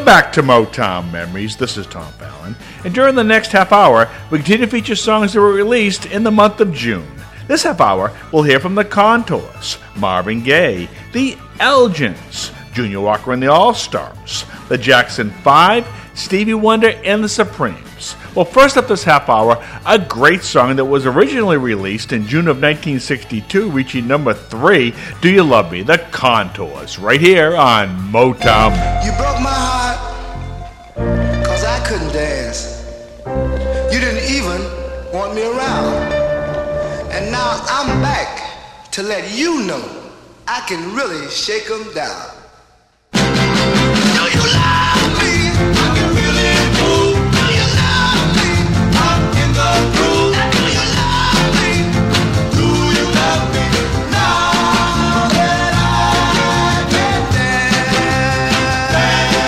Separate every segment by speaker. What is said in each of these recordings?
Speaker 1: back to Motown Memories. This is Tom Fallon. And during the next half hour, we continue to feature songs that were released in the month of June. This half hour, we'll hear from the Contours, Marvin Gaye, the Elgins, Junior Walker and the All-Stars, the Jackson 5, Stevie Wonder, and the Supremes. Well, first up this half hour, a great song that was originally released in June of 1962, reaching number 3, Do You Love Me? The Contours, right here on Motown.
Speaker 2: You broke my heart, 'cause I couldn't dance. You didn't even want me around. And now I'm back to let you know I can really shake 'em down. Do you love me? I can really move. Do you love me? I'm in the groove. Do you love me? Do you love me? Now that I can dance.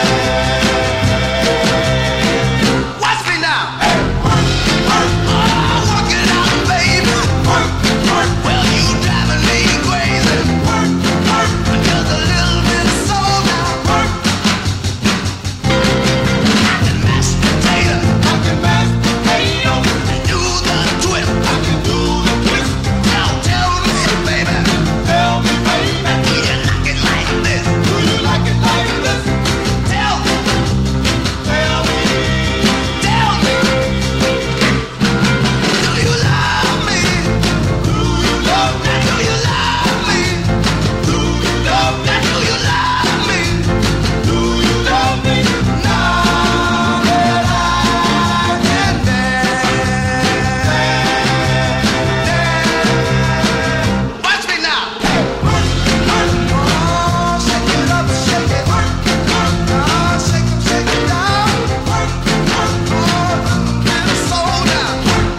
Speaker 2: Watch me now. Work, work, oh, work it out, baby. Work, work. Well, you driving me crazy. Work, work. Just a little bit slow now. Work. I can mash potato. I can mash potato. Do the twist. I can do the twist. Now tell me, baby. Tell me, baby. Do you like it like this? Do you like it like this? Tell me. Tell me. Tell me. Do you love me? Do you love me? Do you love me? Do you love me? Do you love me? Do you love me? Now that I can dance. Watch me now. Work, work, oh, shake it up, shake it. Work, work, oh, shake it down. Work, work, oh, and slow down.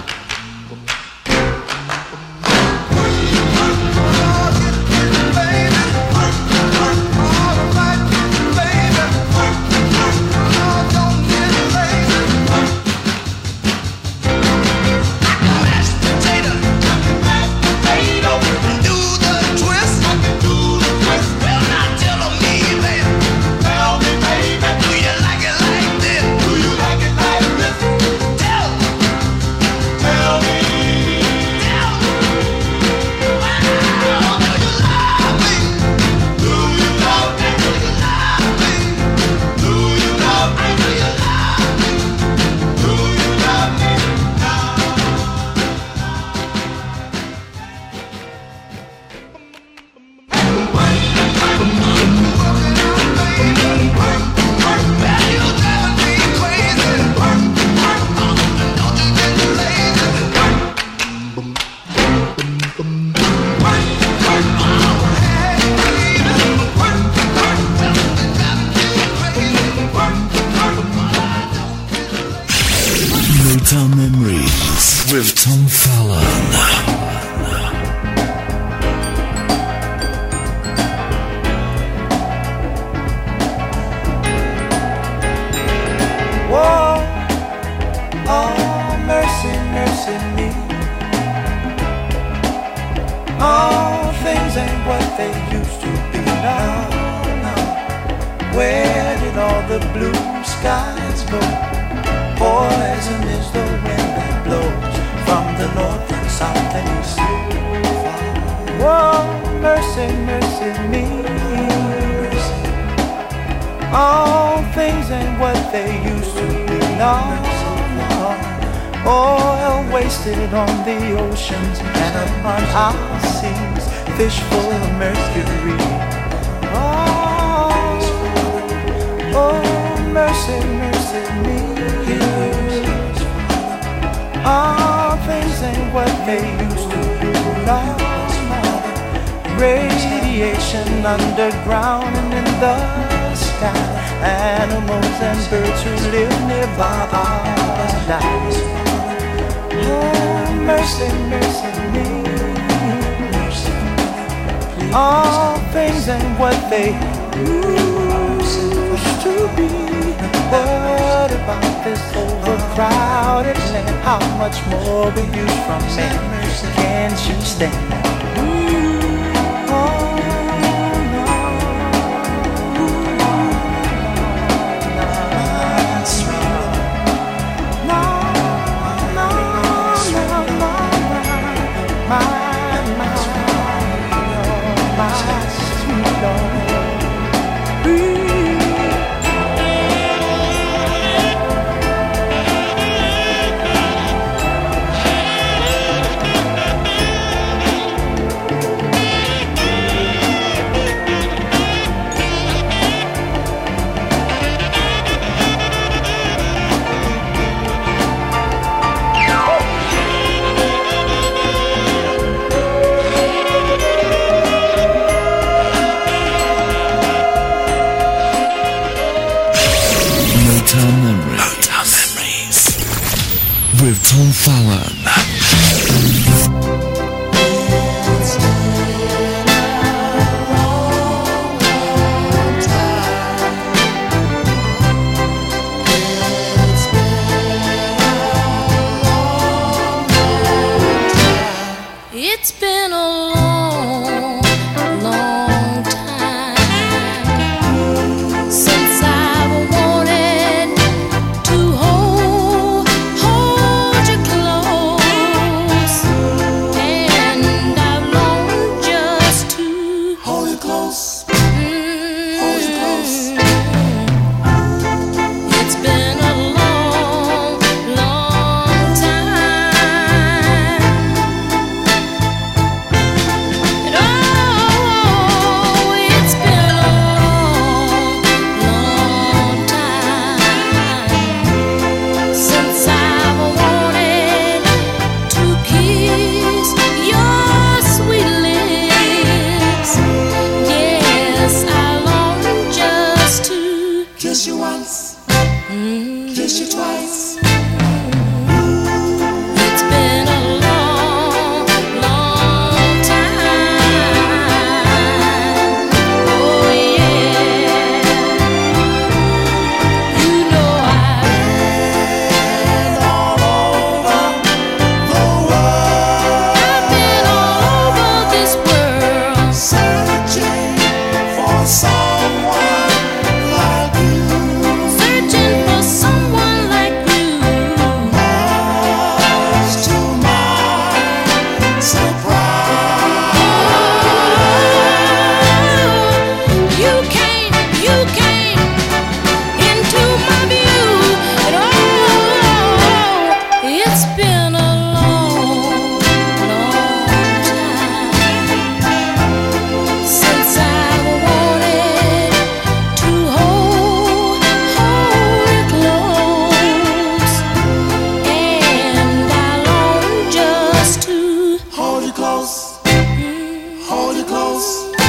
Speaker 3: Motown Memories with Tom Fallon.
Speaker 4: Whoa, oh, mercy, mercy me. All things ain't what they used to be now. Where did all the blue skies go? Poison is the wind that blows from the north and south and east. Whoa, mercy, mercy me. All things ain't what they used to be now. Oil wasted on the oceans and upon our seas, fish full of mercury. Oh, mercy, mercy me. All things ain't what they used to be now. Radiation underground and in the sky. Animals and birds who live nearby are dying. Oh, mercy, mercy me. All things ain't what they used to be. What about this overcrowded land? How much more will you from me? Can't you stand? Oh, no.
Speaker 3: Motown Memories. With Tom Fallon.
Speaker 5: It's been a long, long time since I've wanted to hold you close, and I've longed just to hold you close, hold you close. It's been a long, long time. And oh, it's been a long, long time since I've wanted to kiss your sweet lips. Yes, I long just to kiss you once, kiss you twice. It's been a long, long time. Oh yeah, you know I've been all over the world. I've been all over this world, searching for someone like you, searching for someone like you. Much to my surprise, you came into my view, and oh, it's been a long, long time since I've wanted to hold you close, and I long just to hold you close, hold you close.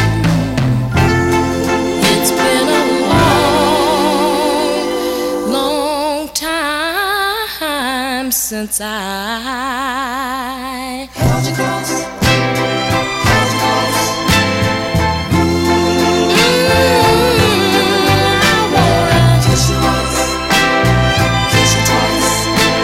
Speaker 5: It's been a long, long time since I held you close, held you close. I wanna kiss you once, kiss you twice.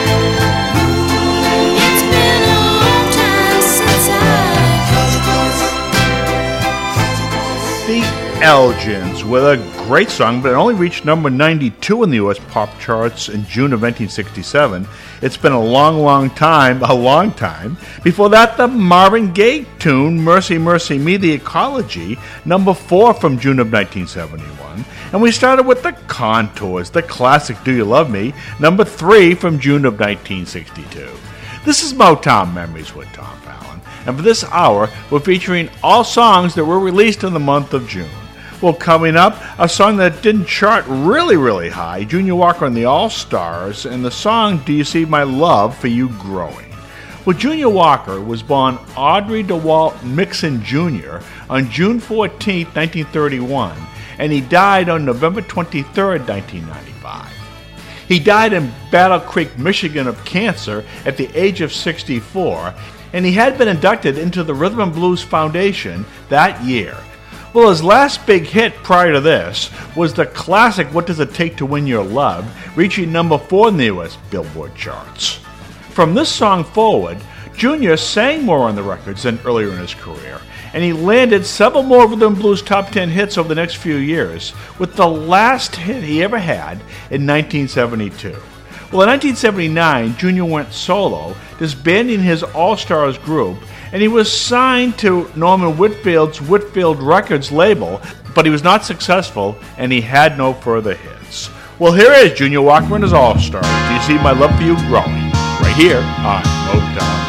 Speaker 5: It's been a long time since I held you close, held you close.
Speaker 1: The Elgins with a great song, but it only reached number 92 in the U.S. pop charts in June of 1967. It's been a long, long time. Before that, the Marvin Gaye tune, Mercy, Mercy Me, The Ecology, number 4 from June of 1971. And we started with the Contours, the classic Do You Love Me, number 3 from June of 1962. This is Motown Memories with Tom Fallon, and for this hour, we're featuring all songs that were released in the month of June. Well, coming up, a song that didn't chart really, really high, Junior Walker and the All-Stars, and the song Do You See My Love for You Growing. Well, Junior Walker was born Audrey DeWalt Mixon Jr. on June 14, 1931, and he died on November 23, 1995. He died in Battle Creek, Michigan of cancer at the age of 64, and he had been inducted into the Rhythm and Blues Foundation that year. Well, his last big hit prior to this was the classic What Does It Take to Win Your Love, reaching number 4 in the U.S. Billboard charts. From this song forward, Junior sang more on the records than earlier in his career, and he landed several more Rhythm and Blues top 10 hits over the next few years, with the last hit he ever had in 1972. Well, in 1979, Junior went solo, disbanding his All-Stars group, and he was signed to Norman Whitfield's Whitfield Records label, but he was not successful, and he had no further hits. Well, here is Junior Walker and his All-Stars. Do You See My Love for You Growing? Right here on Motown.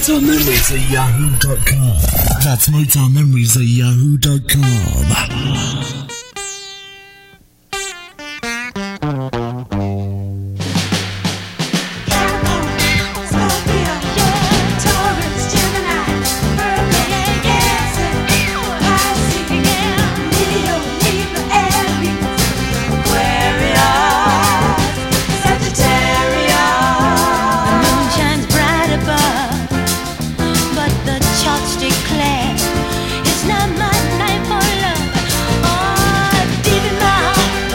Speaker 3: Motown Memories at yahoo.com. That's Motown Memories at yahoo.com.
Speaker 5: It's not my night for love. Oh, deep in my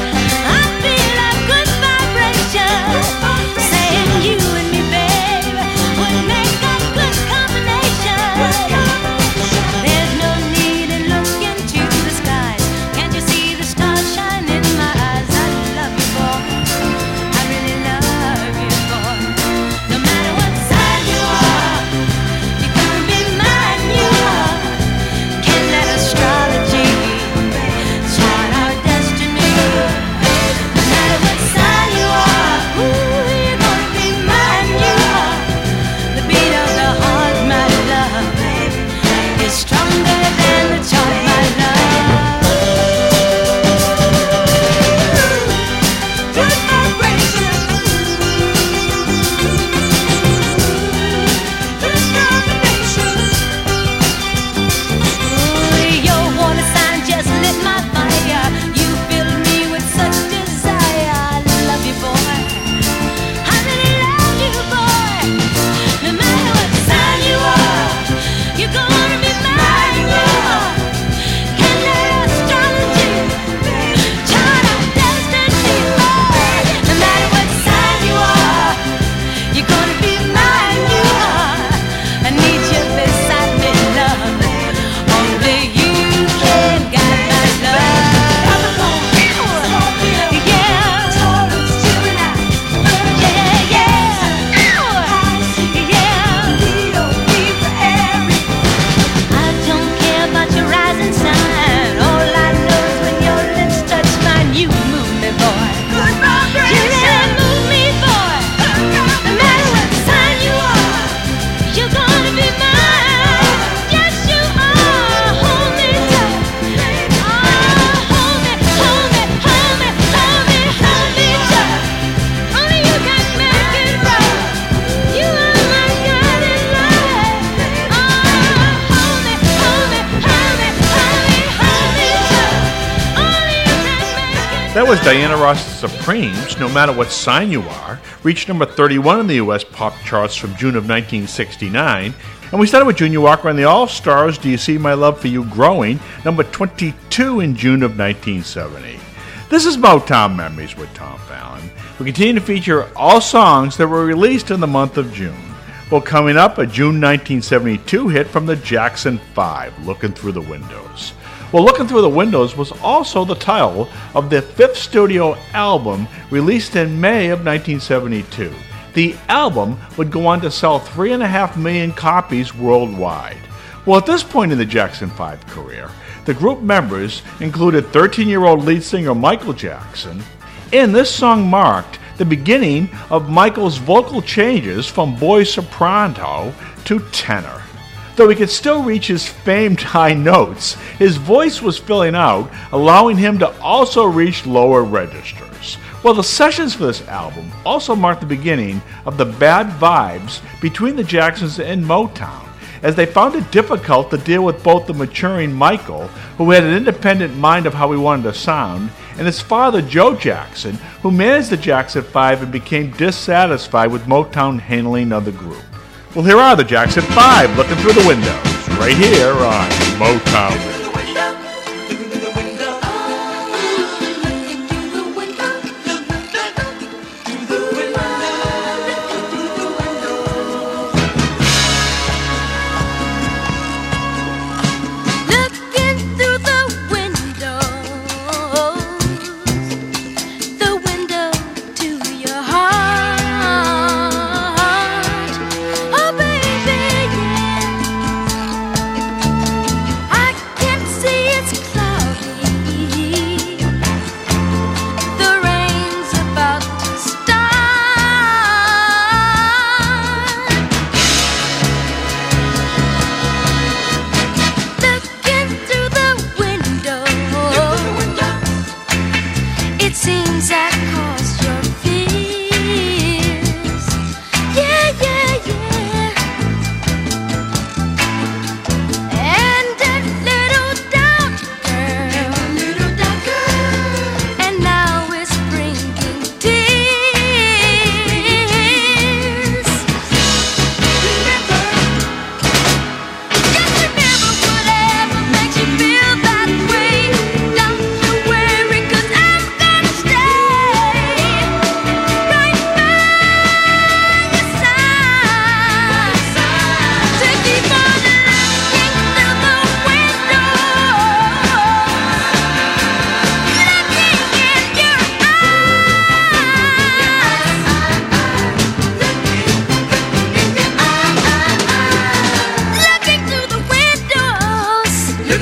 Speaker 1: That was Diana Ross's Supremes, No Matter What Sign You Are, reached number 31 in the U.S. pop charts from June of 1969. And we started with Junior Walker and the All-Stars, Do You See My Love For You Growing, number 22 in June of 1970. This is Motown Memories with Tom Fallon. We continue to feature all songs that were released in the month of June. Well, coming up, a June 1972 hit from the Jackson 5, Looking Through the Windows. Well, Looking Through the Windows was also the title of the fifth studio album released in May of 1972. The album would go on to sell 3.5 million copies worldwide. Well, at this point in the Jackson 5 career, the group members included 13-year-old lead singer Michael Jackson, and this song marked the beginning of Michael's vocal changes from boy soprano to tenor. Though he could still reach his famed high notes, his voice was filling out, allowing him to also reach lower registers. Well, the sessions for this album also marked the beginning of the bad vibes between the Jacksons and Motown, as they found it difficult to deal with both the maturing Michael, who had an independent mind of how he wanted to sound, and his father, Joe Jackson, who managed the Jackson 5 and became dissatisfied with Motown handling of the group. Well, here are the Jackson 5, Looking Through the Windows, right here on Motown.
Speaker 5: I can't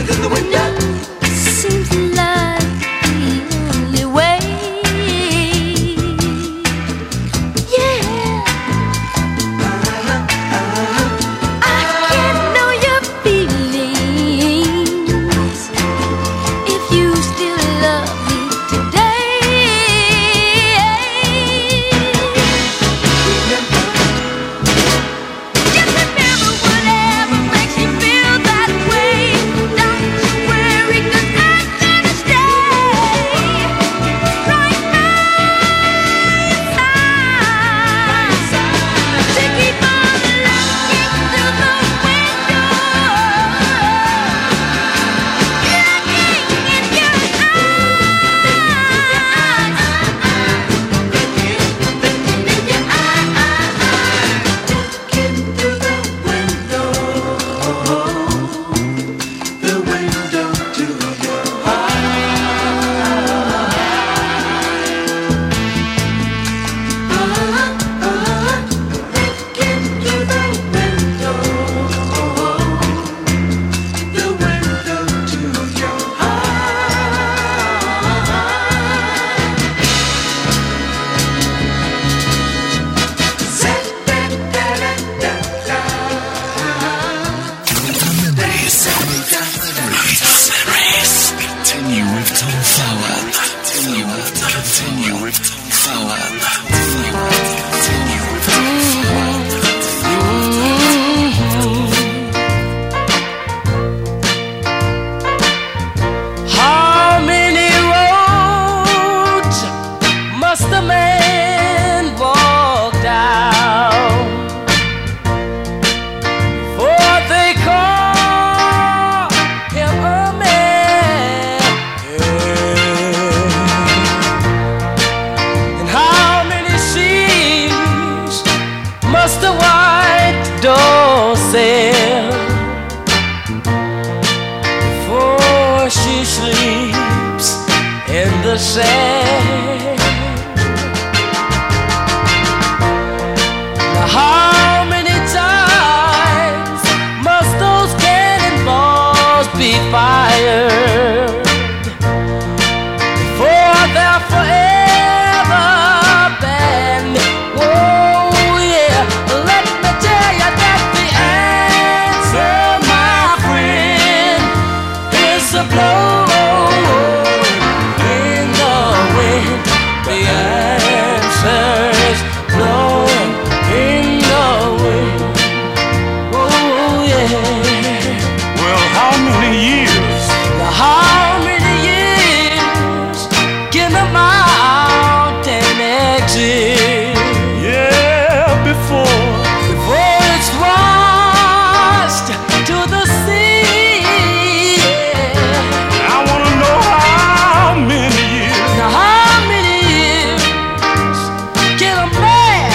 Speaker 5: seems like the only way. Yeah, I can't know your feelings if you still love me today. Just remember whatever makes you feel that way. Don't you worry, 'cause I'm gonna stay right by your side to keep on looking through the window, looking in your
Speaker 3: Continue with Tom Fallon. Continue with Tom Fallon. Continue with Tom Fallon.
Speaker 6: How many roads must a man walk down before they call him a man? And how many seas must a white dove sail before she sleeps in the sand? Now how many times must those cannonballs be fired before they're forever banned? Oh yeah, let me tell you that the answer, my friend, is a blow in the wind. The answer's blowing in the wind. Oh yeah.
Speaker 7: Well, how many years?
Speaker 6: Now how many years can a mountain exist
Speaker 7: Yeah, before
Speaker 6: it's washed to the sea?
Speaker 7: I wanna know how many years.
Speaker 6: Now how many years can a man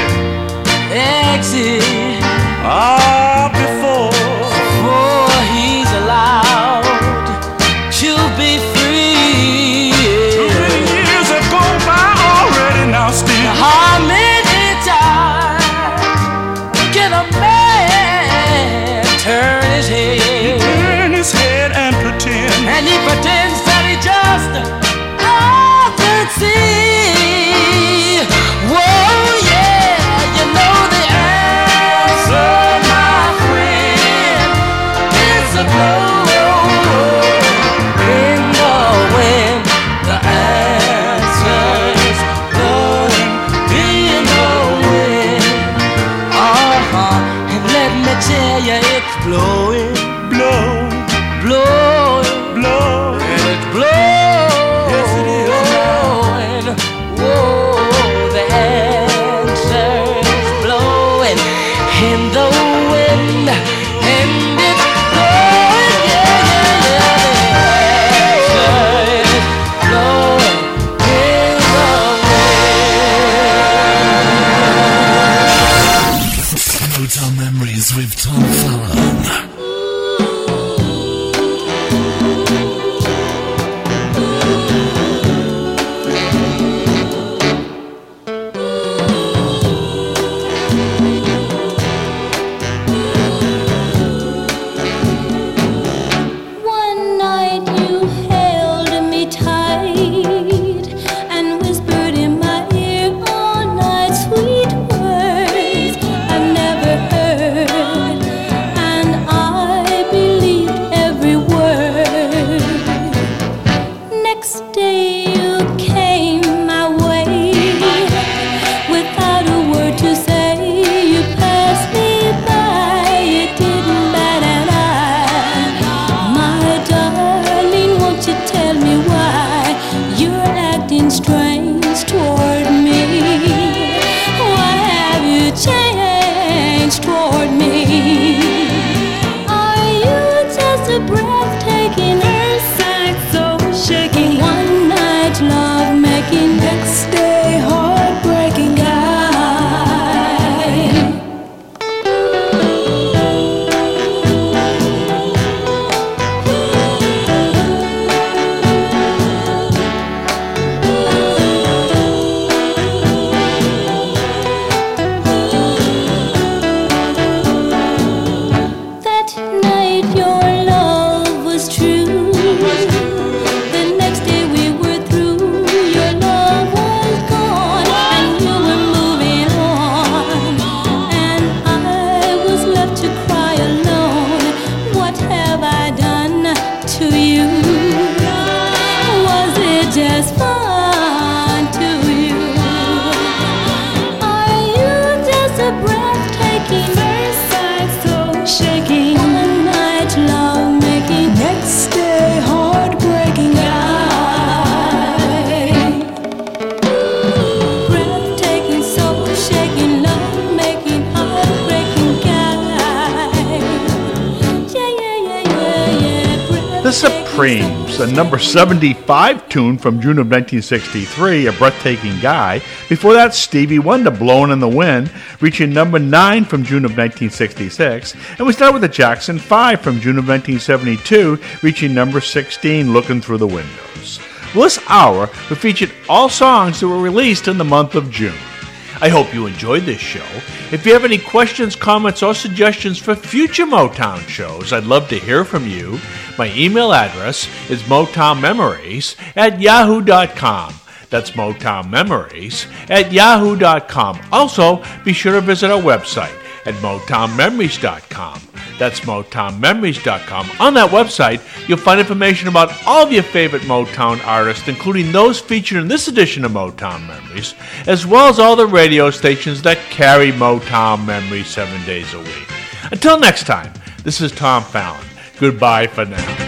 Speaker 6: exist
Speaker 7: Before
Speaker 6: before he's allowed to be free?
Speaker 7: too many years have gone by already. Now still,
Speaker 6: How many times can a man turn his head?
Speaker 7: turn his head and pretend.
Speaker 6: And he pretends that he just doesn't see. Whoa, yeah, you know the answer, my friend, is a blow in the wind. The answer's blowing in the wind. And let me tell you, it's blowing,
Speaker 7: Blow,
Speaker 6: blowing.
Speaker 7: blow.
Speaker 6: And it's blowing.
Speaker 7: Yes, it is.
Speaker 6: Whoa, the answer's blowing in the wind. And it's blowing, yeah, the answer's blowing in the wind.
Speaker 3: Float our memories with Tom Fallon.
Speaker 5: One to you? Was it just fun to you? Are you just a breathtaking side so shaking all night long, making next day heartbreaking guy? Breathtaking, soul shaking, love making, heartbreaking guy. Yeah.
Speaker 1: The Supremes, a number 75 tune from June of 1963, A Breathtaking Guy. Before that, Stevie Wonder, Blowin' in the Wind, reaching number 9 from June of 1966. And we start with the Jackson 5 from June of 1972, reaching number 16, Looking Through the Windows. Well, this hour, we featured all songs that were released in the month of June. I hope you enjoyed this show. If you have any questions, comments, or suggestions for future Motown shows, I'd love to hear from you. My email address is motownmemories@yahoo.com. That's motownmemories@yahoo.com. Also, be sure to visit our website at motownmemories.com. That's motownmemories.com. On that website, you'll find information about all of your favorite Motown artists, including those featured in this edition of Motown Memories, as well as all the radio stations that carry Motown Memories 7 days a week. Until next time, this is Tom Fallon. Goodbye for now.